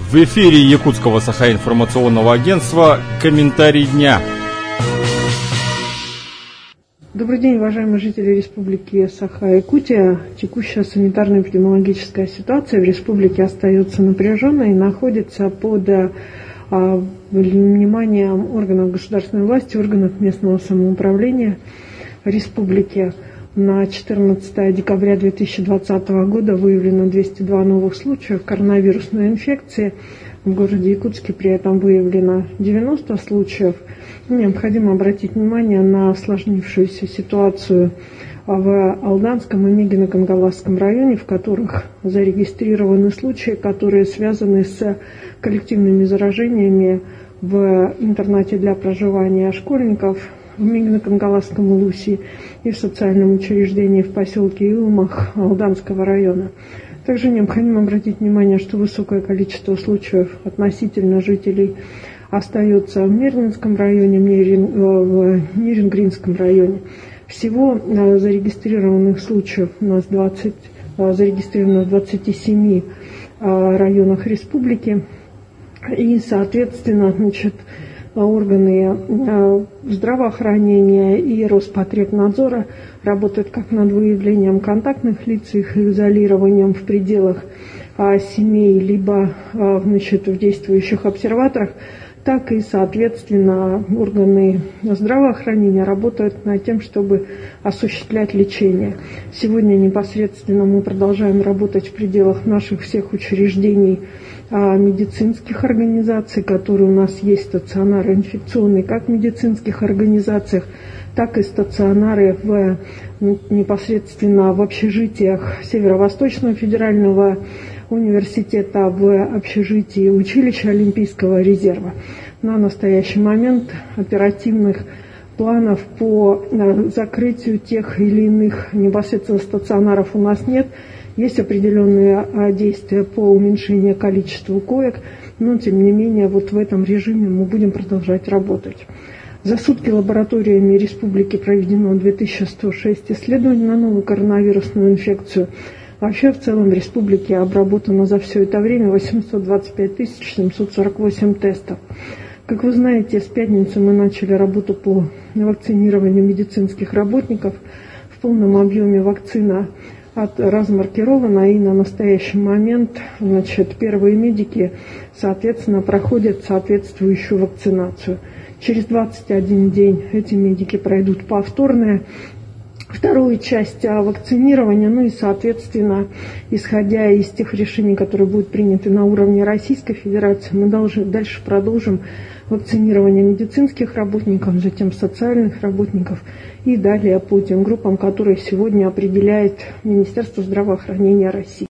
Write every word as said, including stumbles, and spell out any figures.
В эфире Якутского Саха-информационного агентства «Комментарий дня». Добрый день, уважаемые жители Республики Саха-Якутия. Текущая санитарно-эпидемиологическая ситуация в республике остается напряженной и находится под а, вниманием органов государственной власти, органов местного самоуправления республики. На четырнадцатое декабря две тысячи двадцатого года выявлено двести два новых случаев коронавирусной инфекции. В городе Якутске при этом выявлено девяносто случаев. Необходимо обратить внимание на осложнившуюся ситуацию в Алданском и Мегино-Кангаласском районе, в которых зарегистрированы случаи, которые связаны с коллективными заражениями в интернате для проживания школьников в Мегино-Кангаласском Улусе и в социальном учреждении в поселке Илмах Алданского района. Также необходимо обратить внимание, что высокое количество случаев относительно жителей остается в Мирнинском районе, в Нирингринском районе. Всего зарегистрированных случаев у нас двадцать, зарегистрировано в двадцати семи районах республики. И, соответственно, значит, органы здравоохранения и Роспотребнадзора работают как над выявлением контактных лиц, их изолированием в пределах семей, либо значит, в действующих обсерваторах, так и, соответственно, органы здравоохранения работают над тем, чтобы осуществлять лечение. Сегодня непосредственно мы продолжаем работать в пределах наших всех учреждений медицинских организаций, которые у нас есть, стационары инфекционные, как в медицинских организациях, так и стационары в, непосредственно в общежитиях Северо-Восточного федерального университета, в общежитии училища Олимпийского резерва. На настоящий момент оперативных планов по закрытию тех или иных непосредственно стационаров у нас нет. Есть определенные действия по уменьшению количества коек, но тем не менее вот в этом режиме мы будем продолжать работать. За сутки лабораториями республики проведено две тысячи сто шесть исследований на новую коронавирусную инфекцию. Вообще в целом в республике обработано за все это время восемьсот двадцать пять тысяч семьсот сорок восемь тестов. Как вы знаете, с пятницы мы начали работу по вакцинированию медицинских работников. В полном объеме вакцина от, размаркирована, и на настоящий момент значит, первые медики, соответственно, проходят соответствующую вакцинацию. Через двадцать один день эти медики пройдут повторное вторую часть вакцинирования, ну и, соответственно, исходя из тех решений, которые будут приняты на уровне Российской Федерации, мы должны, дальше продолжим вакцинирование медицинских работников, затем социальных работников и далее по тем группам, которые сегодня определяет Министерство здравоохранения России.